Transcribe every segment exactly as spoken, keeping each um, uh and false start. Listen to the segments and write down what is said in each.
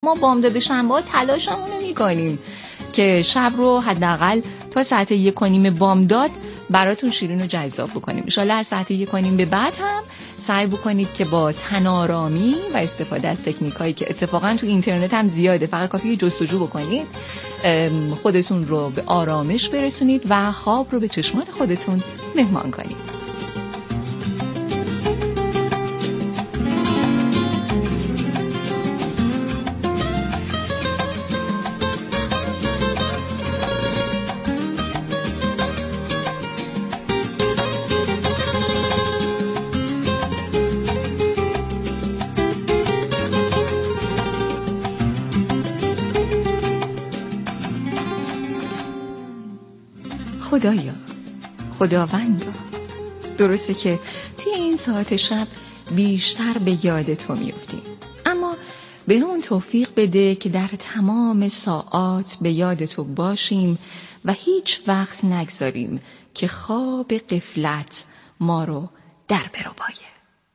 ما بامداد شنبه تلاشمون رو میکنیم که شب رو حداقل تا ساعت یک و نیم بامداد براتون شیرین و جذاب بکنیم. ان شاءالله از ساعت یک و نیم به بعد هم سعی بکنید که با تن‌آرامی و استفاده از تکنیکایی که اتفاقا تو اینترنت هم زیاده، فقط کافیه جستجو بکنید، خودتون رو به آرامش برسونید و خواب رو به چشمان خودتون مهمان کنید. خدایا، خداوندا، درسته که توی این ساعت شب بیشتر به یاد تو میافتیم، اما به اون توفیق بده که در تمام ساعات به یاد تو باشیم و هیچ وقت نگذاریم که خواب غفلت ما رو در بربایه.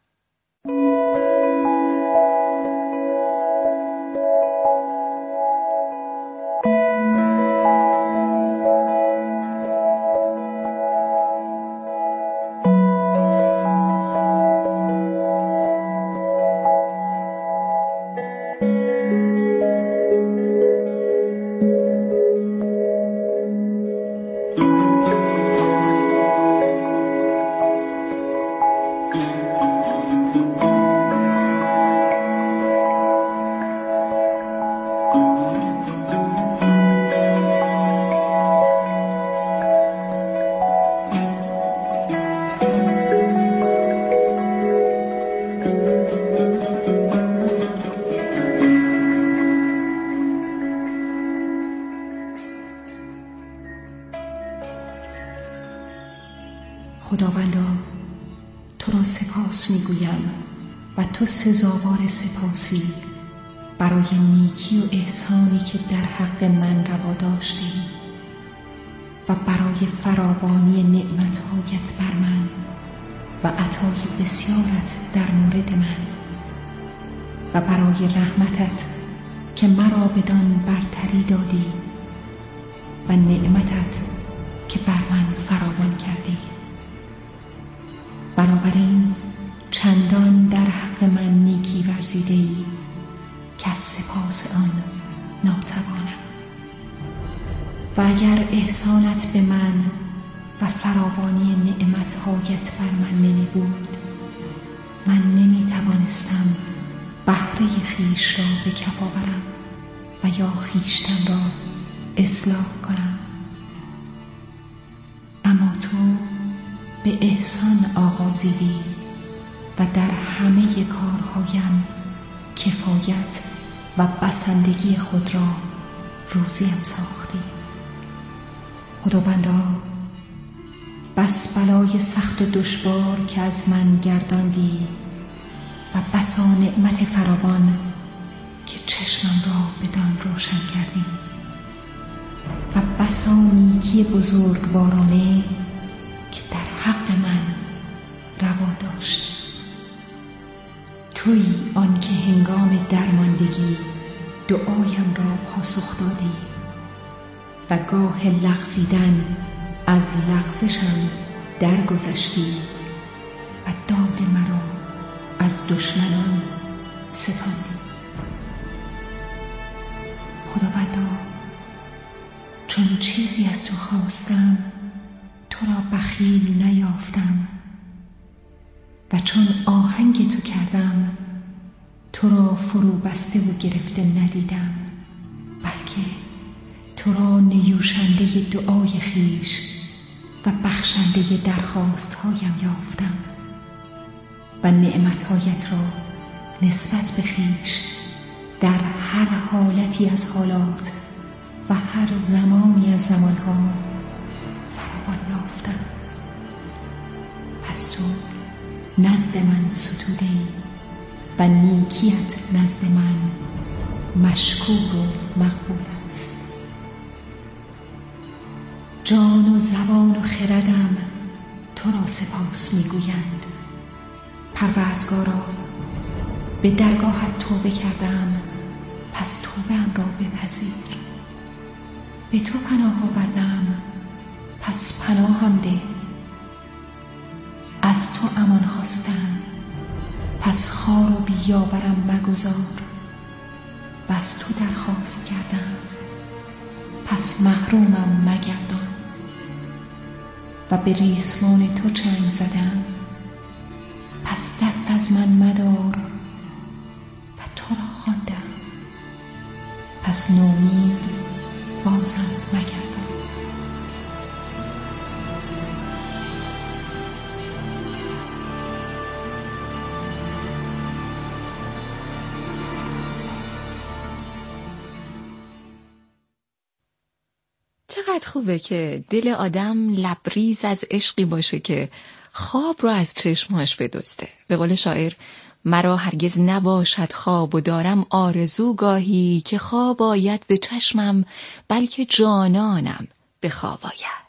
خداوندا، تو را سپاس میگویم و تو سزاوار سپاسی برای نیکی و احسانی که در حق من روا داشتی و برای فراوانی نعمتهایت بر من و عطای بسیارت در مورد من و برای رحمتت که مرا بدان برتری دادی و نعمتت که بر من فراوان کردی. بنابراین چندان در حق من نیکی ورزیده‌ای که از سپاس آن ناتوانم. و اگر احسانت به من و فراوانی نعمتهایت بر من نمی بود، من نمی توانستم بهره خویش را به کف آورم و یا خویشتن را اصلاح کنم. اما تو به احسان آغازیدی و در همه کارهایم کفایت و بسندگی خود را روزیم ساختی. خداوندا، بس بلای سخت و دشوار که از من گرداندی و بسا نعمت فراوان که چشمم را بدان روشن کردی و بسا نیکی بزرگوارانه که در حق من روا داشت. تویی آن که هنگام درماندگی دعایم را پاسخ دادی و گاه لغزیدن از لغزشم درگذشتی و داد مرا از دشمنان ستاندی. خداوندا، چون چیزی از تو خواستم تو را بخیل نیافتم و چون آهنگ تو کردم تو را فرو بسته و گرفته ندیدم، بلکه تو را نیوشنده دعای خویش و بخشنده درخواست هایم یافتم و نعمتهایت را نسبت به خویش در هر حالتی از حالات و هر زمانی از زمانها فراوان یافتم. پس تو نزد من ستوده ای و نیکیت نزد من مشکور و مقبول است. جان و زبان و خردم تو را سپاس میگویند. پروردگارا، به درگاهت توبه کردم پس توبه‌ام را بپذیر. به تو پناه آوردم، پس پناهم ده. از تو امان خواستم، پس خوار و بیاورم مگذار. و از تو درخواست کردم، پس محرومم مگردان. و به ریسمان تو چنگ زدم، پس دست از من مدار. و تو را خواندم، پس نومید بازم مگردان. چقدر خوبه که دل آدم لبریز از عشقی باشه که خواب رو از چشماش بدزده. به قول شاعر، مرا هرگز نباشد خواب و دارم آرزو گاهی، که خواب آید به چشمم بلکه جانانم به خواب آید.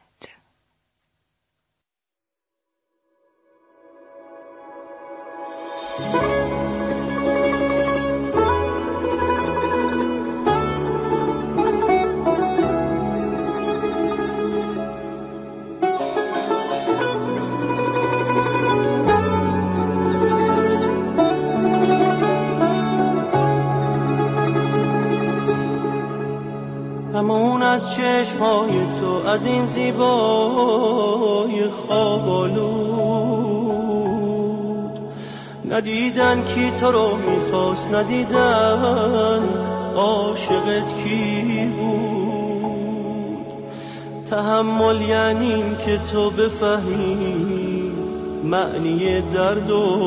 همون از چشمای تو، از این زیبای خواب آلود، ندیدن کی تو رو میخواست، ندیدن عاشقت کی بود. تحمل یعنی این که تو بفهمی معنی درد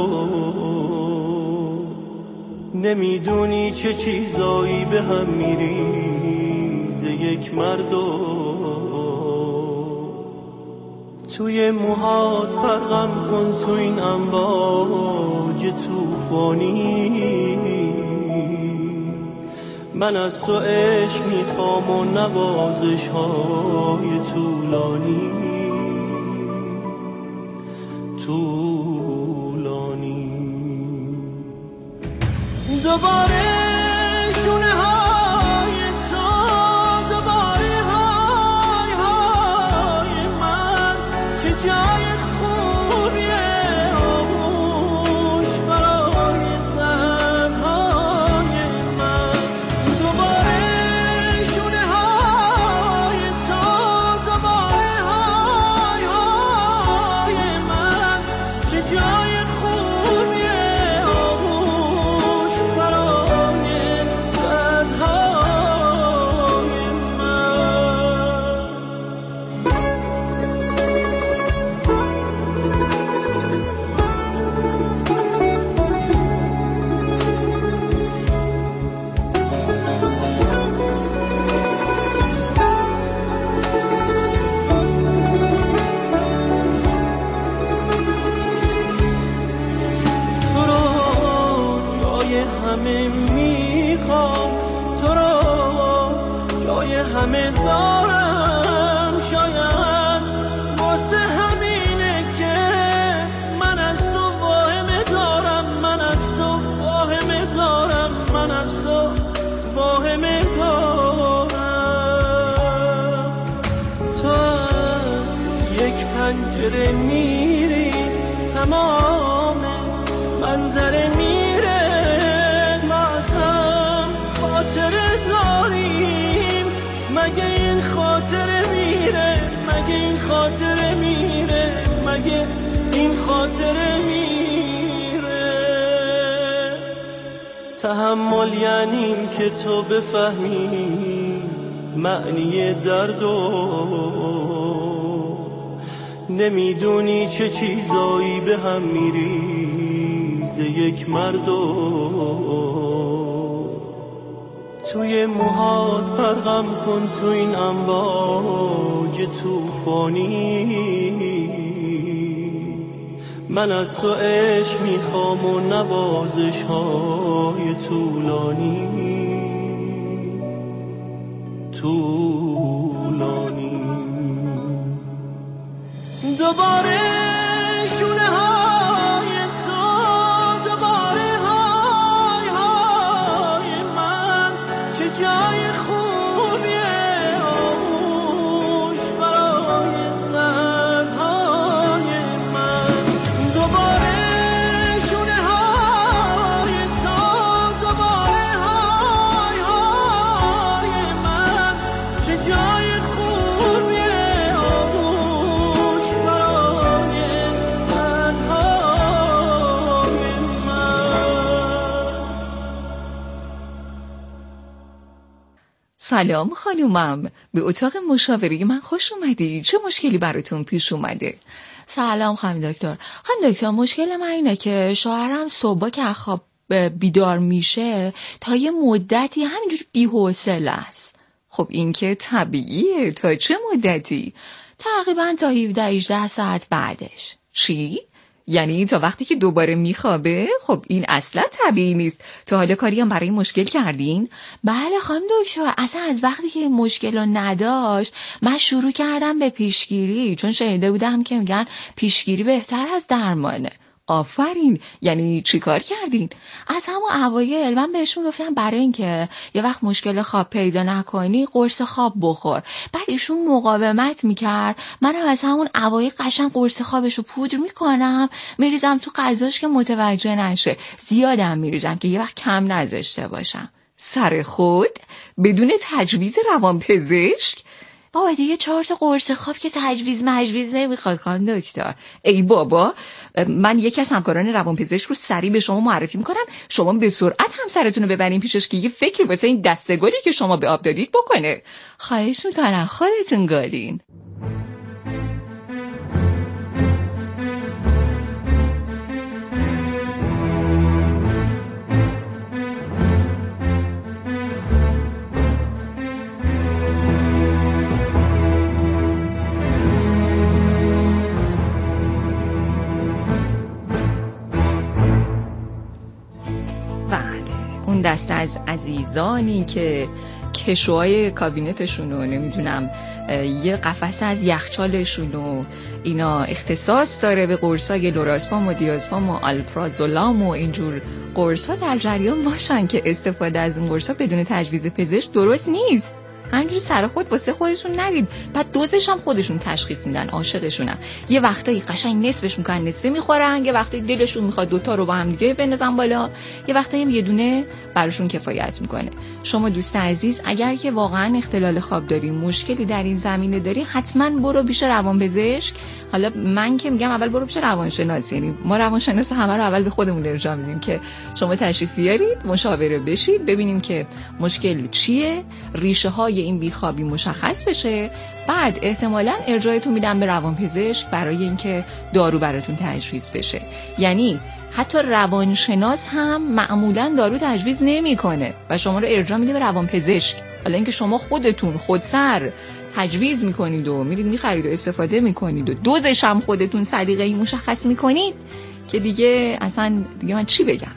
و نمیدونی چه چیزایی به هم میریزه یک مردو. توی موهات غرقم کن تو این امواج طوفانی، من از تو عشق میخوام و نوازش های طولانی طولانی. دوباره شونه های تو، دوباره های های من، چه جای خوبیه آغوش برای دردهای من. دوباره شونه های تو، دوباره های های من، چه جای همه میخوام، تو رو جای همه دارم. شاید واسه همینه که من از تو واهمه دارم، من از تو واهمه دارم، من از تو واهمه دارم. تو از یک پنجره میری، تمام منظره میره، خاطره داریم. مگه این خاطره میره، مگه این خاطره میره، مگه این خاطره میره. تحمل یعنی این که تو بفهمی معنی درد و نمیدونی چه چیزایی به هم میریزه یک مردو. توی موهات غرقم کن تو این امواج طوفانی، من از تو عشق میخوام و نوازش های طولانی طولانی. دوباره شونه های تو، دوباره های های من، چه جای خوبیه آغوش برای دردهای من. دوباره شونه های تو، دوباره های های من. چه جای خوبیه آغوش برای دردهای من. سلام خانومم، به اتاق مشاوره من خوش اومدی. چه مشکلی براتون پیش اومده؟ سلام خانم دکتر. خانم دکتر، مشکل من اینه که شوهرم صبح که از خواب بیدار میشه تا یه مدتی همینجور بی‌حوصله است. خب این که طبیعیه. تا چه مدتی؟ تقریبا تا هفده هجده ساعت بعدش. چی؟ یعنی تا وقتی که دوباره میخوابه؟ خب این اصلا طبیعی نیست. تا حالا کاری هم برای مشکل کردین؟ بله خانم دکتر، اصلا از وقتی که مشکل رو نداشت من شروع کردم به پیشگیری، چون شنیده بودم که میگن پیشگیری بهتر از درمانه. آفرین. یعنی چی کار کردین؟ از همون اوایل من بهش میگفتم برای اینکه یه وقت مشکل خواب پیدا نکنی قرص خواب بخور. بعد ایشون مقاومت میکرد، منم از همون اوایل قشنگ قرص خوابشو پودر میکنم میریزم تو غذاش که متوجه نشه. زیادم میریزم که یه وقت کم نذاشته باشم. سر خود؟ بدون تجویز روانپزشک؟ بابا دیگه چهار تا قرص خواب که تجویز مجویز نمیخواد خانم دکتر. ای بابا، من یکی از همکاران روانپزشک رو سریع به شما معرفی میکنم، شما به سرعت همسرتون رو ببرین پیشش که یه فکری واسه این دسته گلی که شما به آب دادید بکنه. خواهش میکنم خودتون گالین. دست از عزیزانی که کشوهای کابینتشون رو نمیدونم یه قفس از یخچالشون رو اینا اختصاص داره به قرصای لوراسپام و دیازپام و آلپرازولام و اینجور قرصا در جریان باشن که استفاده از این قرصا بدون تجویز پزشک درست نیست. همینجوری سر خود واسه خودشون نرید. بعد دوزش هم خودشون تشخیص میدن، عاشقشونن. یه وقتایی قشنگ نصفش میکنن نصفه میخورن، یه وقتایی دلشون میخواد دوتا رو با هم دیگه بندازن بالا، یه وقتایی هم یه دونه براشون کفایت میکنه. شما دوست عزیز اگر که واقعا اختلال خواب داری، مشکلی در این زمینه داری، حتما برو پیش روانپزشک. حالا من که میگم اول برو پیش روانشناس، یعنی ما روانشناس همه رو اول به خودمون ارجاع میدیم که شما تشریف بیارید مشاوره بشید ببینیم که مشکل چیه، ریشه های این بیخوابی مشخص بشه، بعد احتمالاً ارجاعتون میدم به روانپزشک برای اینکه دارو براتون تجویز بشه. یعنی حتی روانشناس هم معمولاً دارو تجویز نمیکنه و شما رو ارجاع میده به روانپزشک. حالا اینکه شما خودتون خودسر تجویز میکنید و میرید میخرید و استفاده میکنید و دوزش هم خودتون سلیقه‌ای مشخص میکنید که دیگه اصلا دیگه من چی بگم.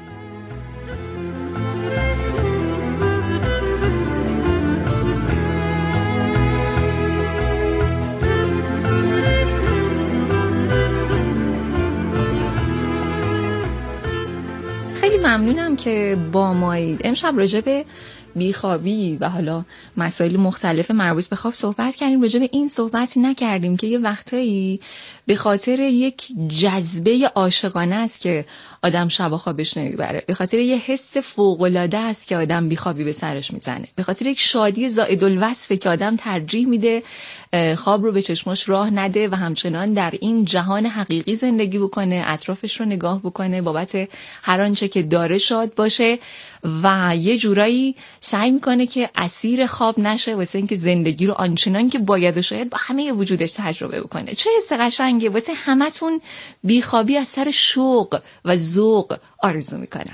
خیلی ممنونم که با مایید. امشب راجع به بیخوابی و حالا مسائل مختلف مربوط به خواب صحبت کردیم. راجع به این صحبت نکردیم که یه وقتایی به خاطر یک جذبه عاشقانه است که آدم شب خوابش نمیبره، به خاطر یه حس فوق‌العاده است که آدم بیخوابی به سرش میزنه، به خاطر یک شادی زائد الوصفه که آدم ترجیح میده خواب رو به چشماش راه نده و همچنان در این جهان حقیقی زندگی بکنه، اطرافش رو نگاه بکنه، بابت هر آنچه که داره شاد باشه و یه جورایی سعی میکنه که اسیر خواب نشه واسه اینکه زندگی رو آنچنان که باید و شاید با همه وجودش تجربه بکنه. چه حس قشنگه. واسه همتون بیخوابی از سر شوق و ذوق آرزو میکنم.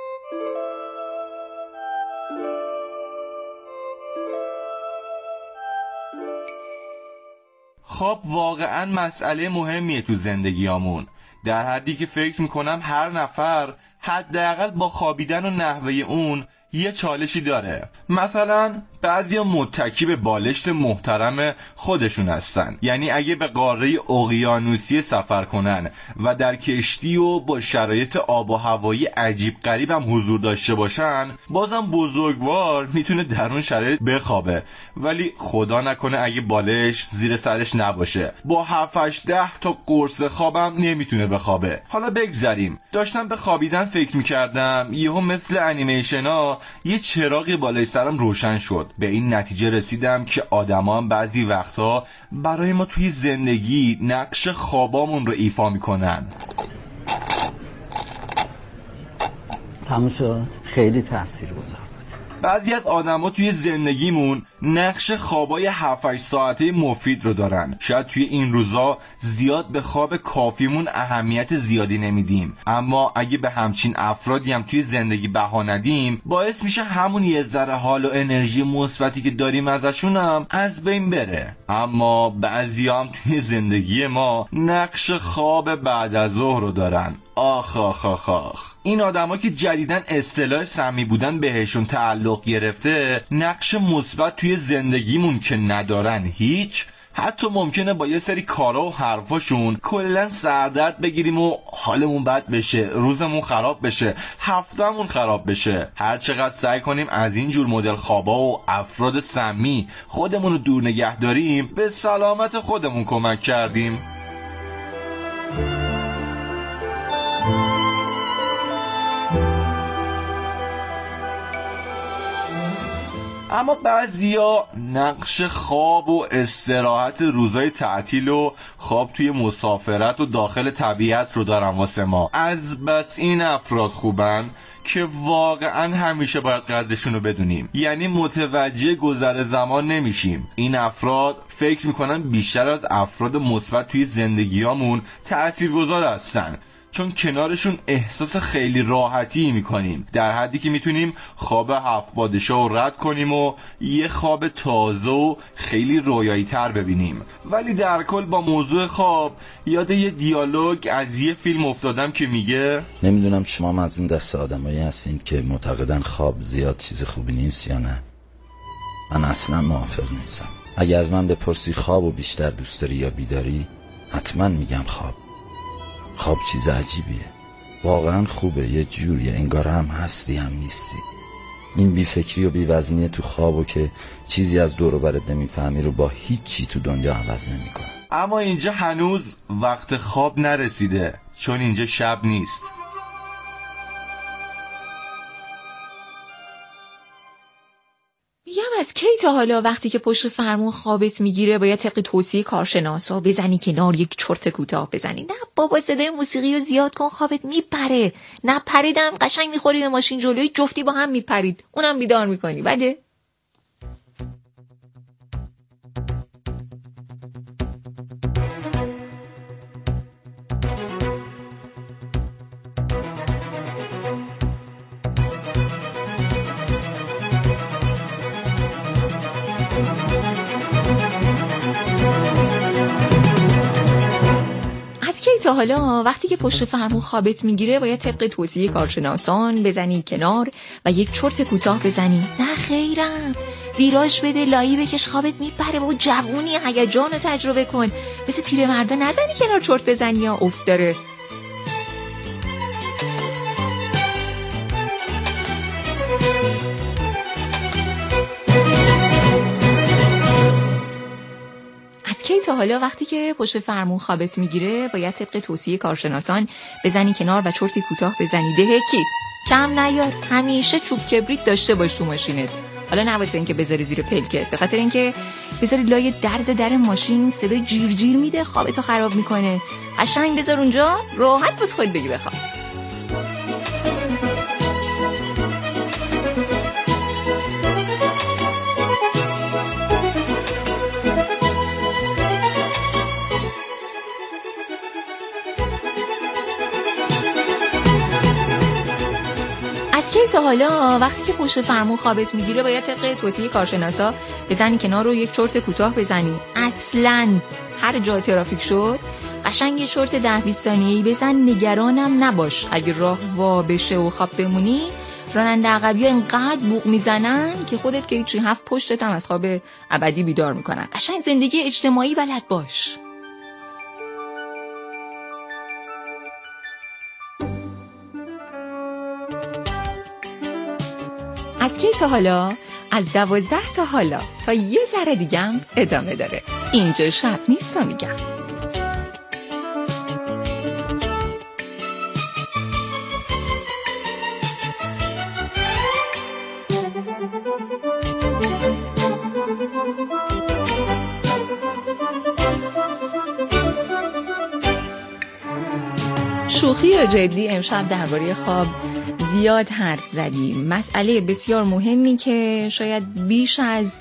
خواب واقعا مسئله مهمیه تو زندگیامون، در حدی که فکر میکنم هر نفر حداقل با خوابیدن و نحوه اون یه چالشی داره. مثلا بعضیا متکی به بالشت محترم خودشون هستن. یعنی اگه به قاره اقیانوسی سفر کنن و در کشتی و با شرایط آب و هوایی عجیب غریب هم حضور داشته باشن، بازم بزرگوار میتونه در اون شرایط بخوابه. ولی خدا نکنه اگه بالش زیر سرش نباشه، با هفت هشت ده تا قرص خوابم نمیتونه بخوابه. حالا بگذریم. داشتم به خوابیدن فکر میکردم، یهو مثل انیمیشنا یه چراغی بالای سرم روشن شد. به این نتیجه رسیدم که آدما هم بعضی وقتا برای ما توی زندگی نقش خوابامون رو ایفا میکنن. تموم شد. خیلی تاثیرگذار. بعضی از آدما توی زندگیمون نقش خوابای هفت هشت ساعته مفید رو دارن. شاید توی این روزا زیاد به خواب کافیمون اهمیت زیادی نمیدیم، اما اگه به همچین افرادی هم توی زندگی بها ندیم، باعث میشه همون یه ذره حال و انرژی مثبتی که داریم ازشون هم از بین بره. اما بعضی هم توی زندگی ما نقش خواب بعد از ظهر رو دارن. آخ آخ آخ آخ. این آدما که جدیدن اصطلاح سمی بودن بهشون تعلق گرفته، نقش مثبت توی زندگیمون که ندارن هیچ. حتی ممکنه با یه سری کارا و حرفاشون کلن سردرد بگیریم و حالمون بد بشه، روزمون خراب بشه، هفتهمون خراب بشه. هر چقدر سعی کنیم از این جور مدل خوابا و افراد سمی خودمون رو دور نگه داریم، به سلامت خودمون کمک کردیم. اما بعضیا نقش خواب و استراحت روزای تعطیل و خواب توی مسافرت و داخل طبیعت رو دارن واسه ما. از بس این افراد خوبن که واقعا همیشه باید قدرشون رو بدونیم. یعنی متوجه گذر زمان نمیشیم. این افراد فکر میکنن بیشتر از افراد مثبت توی زندگیامون تاثیرگذار هستن، چون کنارشون احساس خیلی راحتی میکنیم، در حدی که میتونیم خواب هفت پادشاه رو رد کنیم و یه خواب تازه و خیلی رویایی تر ببینیم. ولی در کل با موضوع خواب یاد یه دیالوگ از یه فیلم افتادم که میگه، نمیدونم شما هم از این دست آدمایی هستین که معتقدن خواب زیاد چیز خوبی نیست یا نه. من اصلا موافق نیستم. اگه از من بپرسی خوابو بیشتر دوست داری یا بیداری، حتما میگم خواب. خواب چیز عجیبیه، واقعا خوبه. یه جوریه انگار هم هستی هم نیستی. این بیفکری و بیوزنی تو خوابو که چیزی از دور و برت نمیفهمی رو با هیچ چی تو دنیا عوض نمیکنه. اما اینجا هنوز وقت خواب نرسیده، چون اینجا شب نیست. میگم از کی تا حالا وقتی که پشت فرمون خوابت میگیره باید طبق توصیه کارشناسا بزنی کنار، یک چرت کوتاه بزنی؟ نه بابا، صدای موسیقی رو زیاد کن، خوابت میپره. نه پریدم قشنگ میخوری به ماشین جلوی، جفتی با هم میپرید، اونم بیدار میکنی. بده تا حالا وقتی که پشت فرمون خوابت میگیره باید طبق توصیه کارشناسان بزنی کنار و یک چرت کوتاه بزنی؟ نه خیرم، ویراژ بده، لایی بکش، خوابت میپره. بابا جوونی، هیجان رو تجربه کن. مثل پیرمردا نزنی کنار چرت بزنی یا افت داره. کی تا حالا وقتی که پشت فرمون خوابت میگیره باید طبق توصیه کارشناسان بزنی کنار و چرتی کوتاه بزنی؟ دهکی کم نیار، همیشه چوب کبریت داشته باش تو ماشینت. حالا نه واسه اینکه بذاری زیر پلکت، به خاطر اینکه بذاری لای درز در ماشین صدای جیر جیر میده، خوابتو خراب میکنه. قشنگ بذار اونجا، راحت واسه خودت بگی بخواب. از کی تا حالا وقتی که پشت فرمون خوابت میگیره باید طبق توصیه کارشناسا بزنی کنار رو یک چرت کوتاه بزنی؟ اصلاً هر جا ترافیک شد قشنگ یه چرت ده بیست ثانیه‌ای بزن، نگرانم نباش. اگه راه وا بشه و خواب بمونی راننده عقبی انقدر بوق میزنن که خودت که هیچی، هفت پشتت هم از خواب ابدی بیدار میکنن. قشنگ زندگی اجتماعی بلد باش. از کی تا حالا؟ از دوازده تا حالا تا یه ذره دیگم ادامه داره. اینجا شب نیست میگم. شوخی یا جدی، امشب درباره خواب زیاد حرف زدیم. مسئله بسیار مهمی که شاید بیش از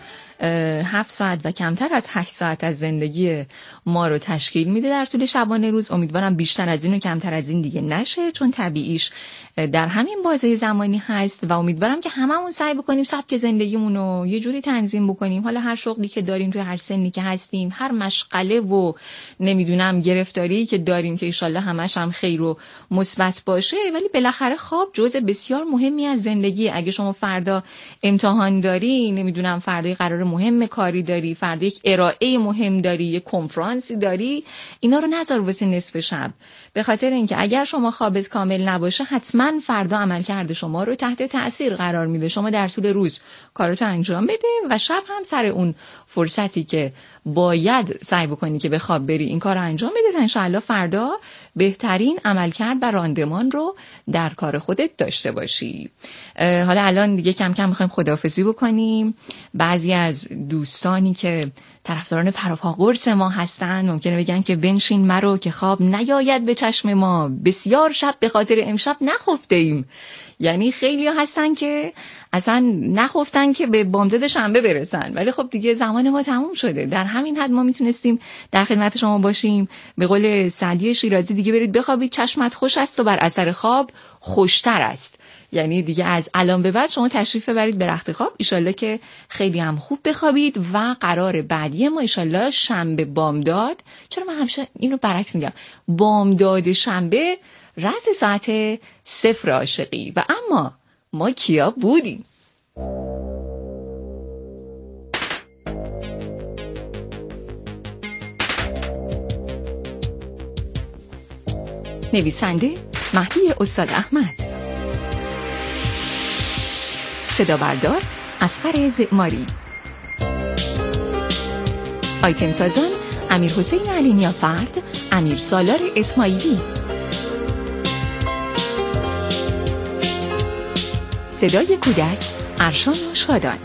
هفت ساعت و کمتر از هشت ساعت از زندگی ما رو تشکیل میده در طول شبانه روز. امیدوارم بیشتر از این و کمتر از این دیگه نشه، چون طبیعیش در همین بازه زمانی هست و امیدوارم که هممون سعی بکنیم سبک زندگیمون رو یه جوری تنظیم بکنیم. حالا هر شغلی که داریم، توی هر سنی که هستیم، هر مشغله و نمیدونم گرفتاری که داریم که انشالله همش هم خیر و مثبت باشه، ولی بالاخره خواب جزء بسیار مهمی از زندگی. اگه شما فردا امتحان داری، نمیدونم فردا قرار مهم کاری داری، فردا یک ارائه مهم داری، یک کنفرانسی داری، اینا رو نذار واسه نصف شب، به خاطر اینکه اگر شما خوابت کامل نباشه حتما فردا عملکرد شما رو تحت تأثیر قرار میده. شما در طول روز کاراتو انجام بده و شب هم سر اون فرصتی که باید سعی بکنی که به خواب بری این کار رو انجام بده تا انشاءالله فردا بهترین عملکرد و راندمان رو در کار خودت داشته باشی. حالا الان دیگه کم کم میخوایم خداحافظی بکنیم. بعضی از دوستانی که طرفداران پروپا قرص ما هستن ممکنه بگن که بنشین مرو که خواب نیاید به چشم ما، بسیار شب به خاطر امشب نخفته ایم. یعنی خیلی ها هستن که اصلا نخفتن که به بامداد شنبه برسن، ولی خب دیگه زمان ما تموم شده. در همین حد ما میتونستیم در خدمت شما باشیم. به قول سعدی شیرازی دیگه برید بخوابید، چشمت خوش است و بر اثر خواب خوشتر است. یعنی دیگه از الان به بعد شما تشریف ببرید به رخت خواب، ایشالله که خیلی هم خوب بخوابید و قرار بعدی ما ایشالله شنبه بامداد. چرا من همیشه اینو برعکس میگم؟ بامداد شنبه رأس ساعت صفر عاشقی. و اما ما کیا بودیم؟ نویسنده مهدی استاد احمد، صدا بردار اصغر زعماری، آیتم سازان امیر حسین علی نیافرد، امیر سالار اسماعیلی، صدای کودک ارشان شادان،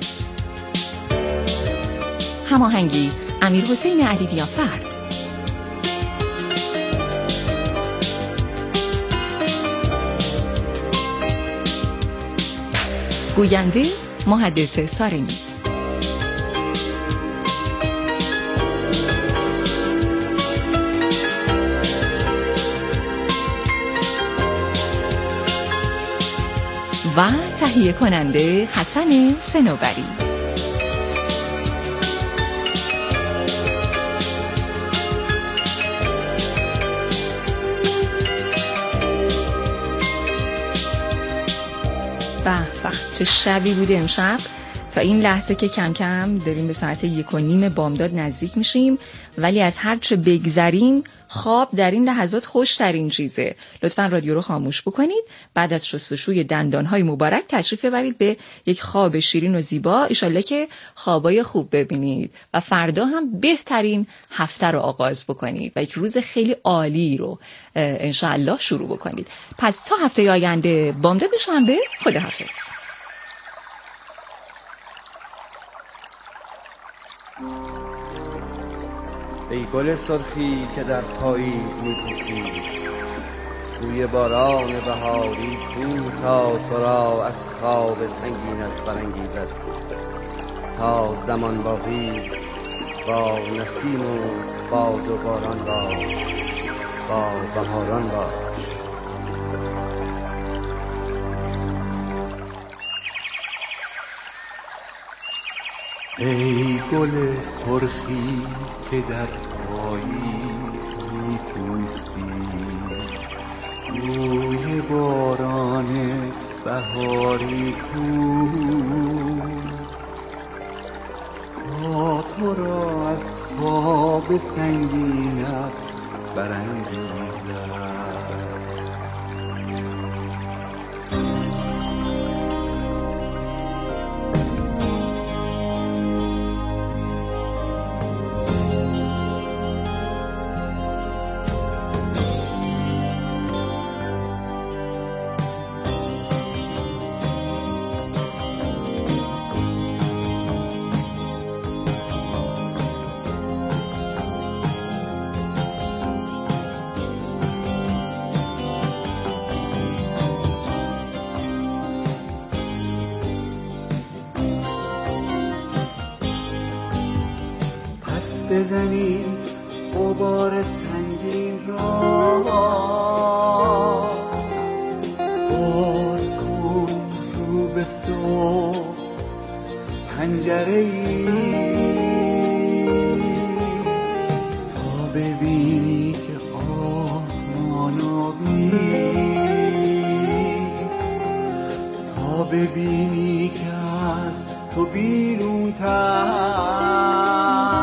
هماهنگی امیر حسین علی نیافرد، گوینده محدث سارمی. و تهیه کننده حسن صنوبری. به به چه شبی بوده امشب. تا این لحظه که کم کم داریم به ساعت یک و نیم بامداد نزدیک میشیم، ولی از هر چه بگذریم خواب در این لحظات خوش ترین چیزه. لطفاً رادیو رو خاموش بکنید، بعد از شستشوی دندانهای مبارک تشریف ببرید به یک خواب شیرین و زیبا. ایشالله که خوابای خوب ببینید و فردا هم بهترین هفته رو آغاز بکنید و یک روز خیلی عالی رو انشاءالله شروع بکنید. پس تا هفته آینده بامداد شنبه، خداحافظ. ای گل سرخی که در پاییز می‌پوسی، بوی باران بهاری کو تا تو را از خواب سنگینت برانگیزد. تا زمان باقیست با نسیم و باد و باران باش، با بهاران باش. ای گل سرخی که در پاییز می‌پوسی، بوی باران بهاری کو تا تو را از خواب سنگینت برانگیزد. بزنی غبار سنگین را، باز کن رو به صبح پنجره ای تا ببینی که آسمان آبی، تا ببینی که از تو بیرون تر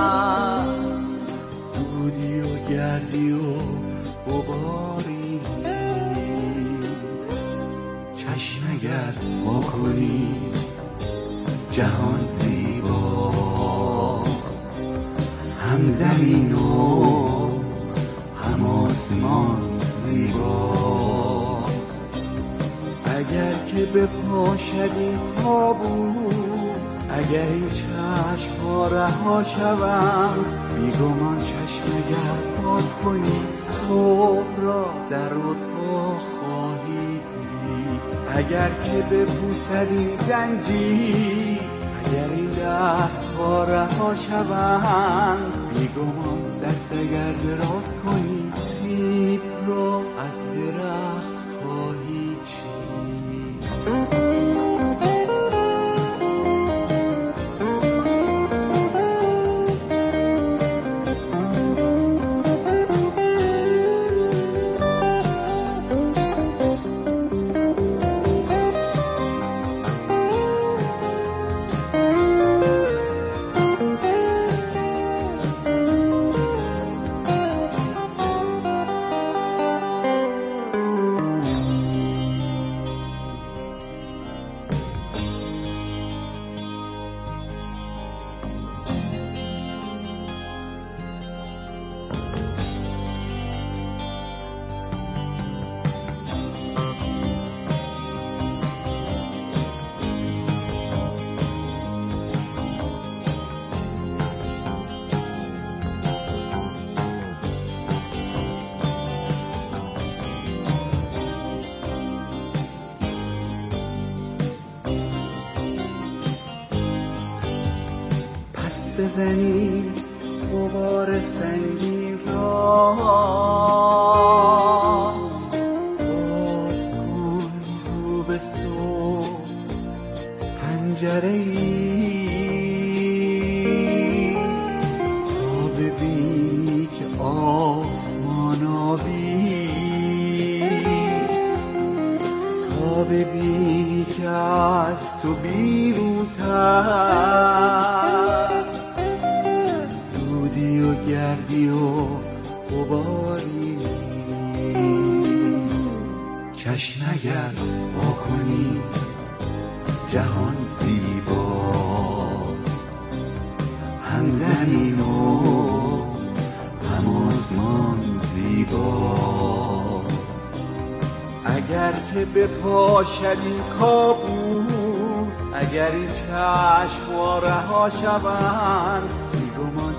گردی و غباری. چشم اگر ما کنی جهان زیبا، هم زمین و هم آسمان زیبا. اگر که بپاشد این تابوت، اگر این چشم ها رها شوند، بیگمان چشم اگر باز کنی صبح را در اتاق خواهی دید. اگر که بپوسد این زنجیر، اگر این دست ها رها شوند، بیگمان دست اگر دراز کنی سیب را از درخت خواهی چید. بزنی غبار سنگین را، باز کن رو به صبح پنجره ای تا ببینی که آسمان آبی، تا ببینی که از تو بیرون تر و گردی و غباری. چشم اگر وا کنی جهان زیبا، هم زمین و هم آسمان زیبا. اگر که بپاشد این کابوس، اگر این چشم ها رها شوند، بیگمان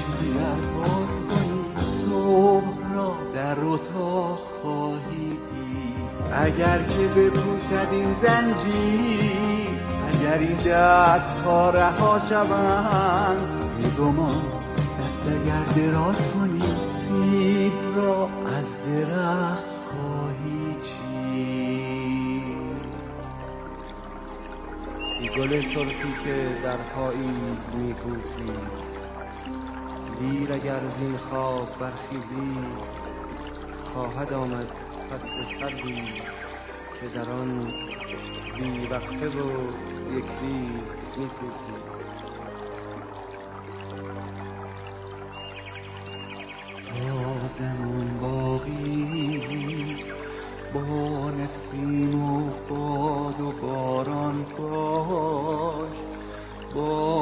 صبح را در اتاق خواهی دید. اگر که بپوسد این زنجیر، اگر این دست ها رها شوند، بیگمان دست اگر دراز کنی سیب را از درخت خواهی چید. ای گل سرخی که در پاییز میپوسی، دیر اگر زین خواب برخیزی، خواهد آمد فصل سردی که در آن بی وقفه و یک ریز میپوسی. تا زمان باقی با نسیم و باد و باران باش، با